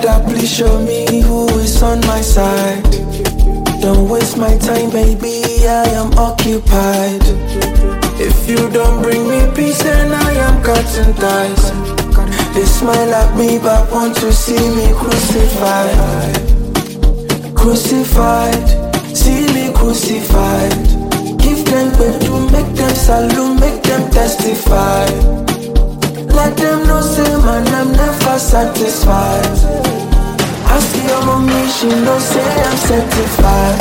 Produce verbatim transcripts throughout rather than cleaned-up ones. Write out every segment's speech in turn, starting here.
Father, please show me who is on my side. Don't waste my time, baby, I am occupied. If you don't bring me peace, then I am cutting ties. They smile at me but want to see me crucified. Crucified, see me crucified. Give them way to make them salute, make them testify. Let them know, say man, I'm never satisfied. Ask your mommy, she know, say I'm certified.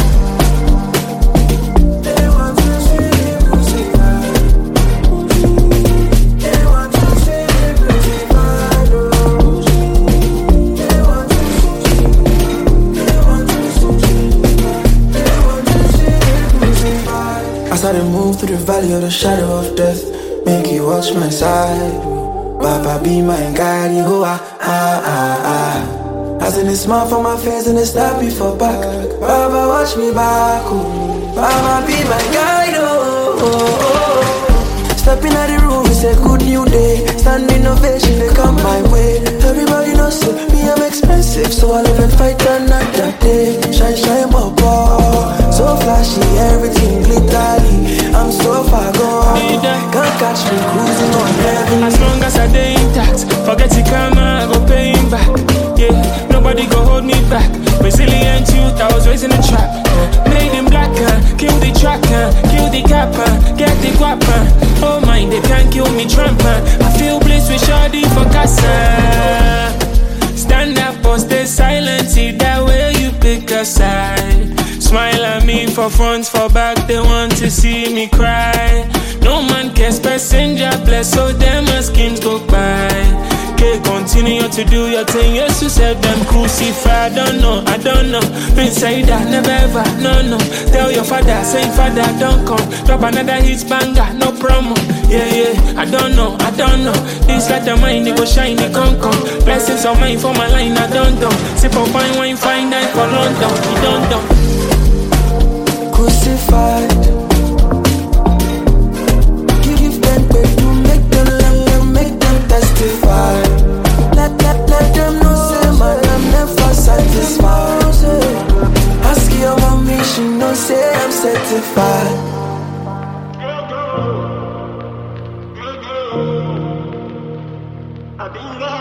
They want to see me crucified. They want to see me crucified. They want to see me. They want to see me. They want to see me crucified. As I move through the valley of the shadow of death, make you watch my side. Baba be my guide, oh ah ah ah ah. As in a smile for my face and a stab before back. Baba watch me back, oh. Baba be my guide, oh, oh, oh. Stepping out the room, it's a good new day. Standing ovation, they come my way. Everybody knows so, me I'm expensive, so I live and fight another day. Shine, shine, my ball. So flashy, everything glittery. I'm so far gone. Can't catch me cruising on heaven. As long as I stay intact, forget the karma, I go pay him back. Yeah, nobody go hold me back. Resilient youth, I was raised in a trap. uh, Made him blacker, kill the tracker, kill the capper, get the guapper. Oh my, they can't kill me tramper. I feel bliss with shawty for casa. Stand up or stay silent, see that way you pick a side. Smile at me for front, for back, they want to see me cry. No man cares, passenger bless, so them my skins go by. Okay, continue to do your thing, yes you said them crucify. I don't know, I don't know, been say that, never ever, no no. Tell your father, say father don't come. Drop another hit banger, no promo. Yeah yeah, I don't know, I don't know. This like the mind, it go shine, it come come. Blessings of mine for my line, I don't know. Sip up wine, wine, fine night for London, you don't know. Crucified. Give them way to make them learn, make them testify. Let, let, let them know, say man, I'm never satisfied. Ask your mommy, she know, say I'm certified. I've been